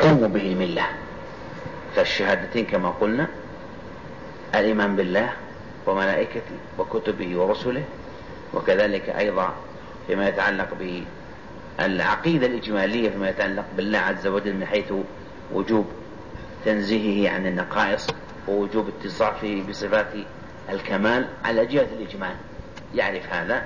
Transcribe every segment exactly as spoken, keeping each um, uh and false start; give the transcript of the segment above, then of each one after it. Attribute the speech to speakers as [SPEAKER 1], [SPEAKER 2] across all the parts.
[SPEAKER 1] تقوم به الملة. فالشهادتين كما قلنا الإيمان بالله وملائكته وكتبه ورسله، وكذلك أيضا فيما يتعلق بالعقيدة الإجمالية فيما يتعلق بالله عز وجل من حيث وجوب تنزيهه عن النقائص ووجوب اتصافه بصفات الكمال على جهة الإجمال، يعرف هذا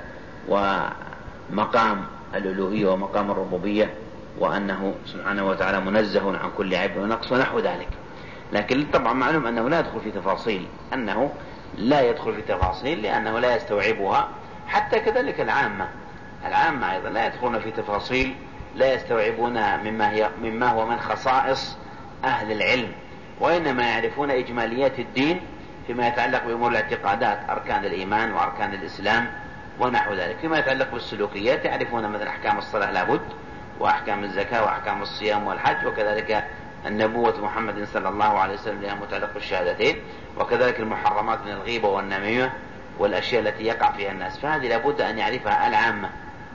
[SPEAKER 1] ومقام الألوهية ومقام الربوبية وأنه سبحانه وتعالى منزه عن كل عيب ونقص ونحو ذلك. لكن طبعا معلوم أنه لا يدخل في تفاصيل، أنه لا يدخل في تفاصيل لأنه لا يستوعبها. حتى كذلك العامة العامة أيضا لا يدخلون في تفاصيل، لا يستوعبونها مما, هي مما هو من خصائص أهل العلم، وإنما يعرفون إجماليات الدين فيما يتعلق بأمور الاعتقادات، أركان الإيمان وأركان الإسلام ونحو ذلك. فيما يتعلق بالسلوكيات يعرفون مثلا أحكام الصلاة لابد، وأحكام الزكاة وأحكام الصيام والحج، وكذلك النبوة محمد صلى الله عليه وسلم لها متعلق بالشهادتين، وكذلك المحرمات من الغيبة والنميمة والأشياء التي يقع فيها الناس، فهذه لابد أن يعرفها العامة.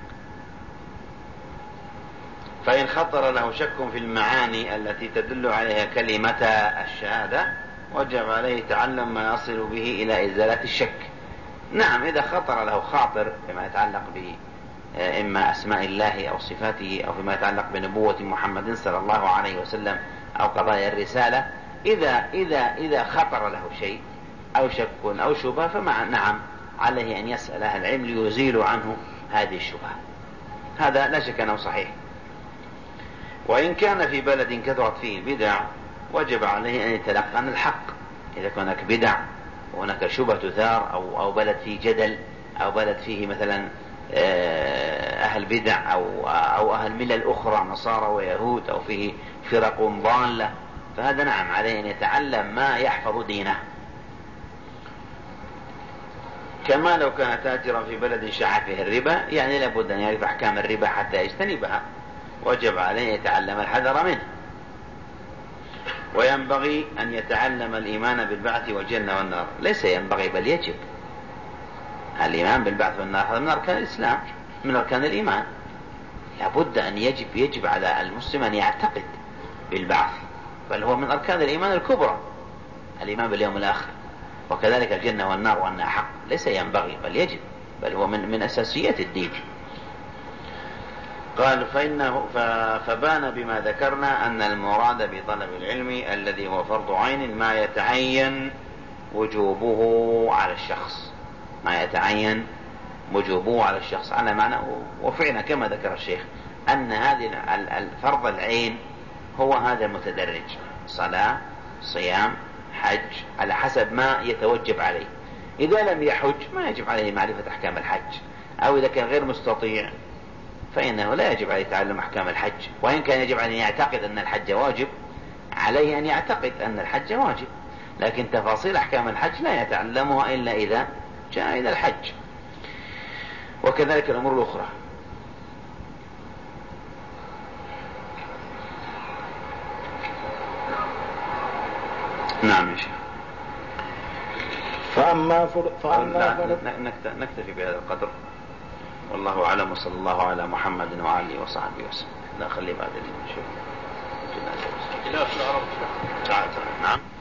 [SPEAKER 1] فإن خطر له شك في المعاني التي تدل عليها كلمة الشهادة وجب عليه تعلم ما يصل به إلى إزالة الشك. نعم، إذا خطر له خاطر فيما يتعلق به إما أسماء الله أو صفاته أو فيما يتعلق بنبوة محمد صلى الله عليه وسلم أو قضايا الرسالة، إذا, إذا, إذا خطر له شيء أو شك أو شبهة فمع نعم عليه أن يسأل أهل العلم ليزيلوا عنه هذه الشبهة. هذا لا شك أنه صحيح. وإن كان في بلد كثرت فيه البدع وجب عليه أن يتلقن الحق. إذا كان هناك بدع وهناك شبهة تثار أو, أو بلد فيه جدل أو بلد فيه مثلا أهل بدع أو, أو أهل ملل أخرى نصارى ويهود أو فيه فرق ضالة، فهذا نعم عليه أن يتعلم ما يحفظ دينه. كما لو كان تاجرا في بلد شاع فيه الربا، يعني لابد أن يعرف أحكام الربا حتى يجتنبها، وجب عليه أن يتعلم الحذر منه. وينبغي أن يتعلم الإيمان بالبعث والجنة والنار. ليس ينبغي بل يجب. الإيمان بالبعث والنار هذا من أركان الإسلام، من أركان الإيمان. لابد أن يجب يجب على المسلم أن يعتقد بالبعث، بل هو من أركان الإيمان الكبرى، الإيمان باليوم الآخر، وكذلك الجنة والنار وأنها حق. ليس ينبغي بل يجب، بل هو من, من أساسيات الدين. قال فإنه فبان بما ذكرنا أن المراد بطلب العلم الذي هو فرض عين ما يتعين وجوبه على الشخص، ما يتعين وجوبه على الشخص على معنى. وفعلا كما ذكر الشيخ أن هذه الفرض العين هو هذا المتدرج، صلاة صيام حج، على حسب ما يتوجب عليه. إذا لم يحج ما يجب عليه معرفة أحكام الحج، أو إذا كان غير مستطيع فإنه لا يجب عليه تعلم أحكام الحج. وإن كان يجب عليه يعتقد أن الحج واجب، عليه أن يعتقد أن الحج واجب، لكن تفاصيل أحكام الحج لا يتعلمها إلا إذا جاء إلى الحج، وكذلك الأمور الأخرى. نعم يا شيخ.
[SPEAKER 2] فأما فر... فأما فر...
[SPEAKER 1] نكتفي بهذا القدر، والله أعلم، وصلى الله على محمد وعلى آله وصحبه وسلم. لا خلي بعد الشيء.
[SPEAKER 3] خلاف العرب.
[SPEAKER 1] نعم.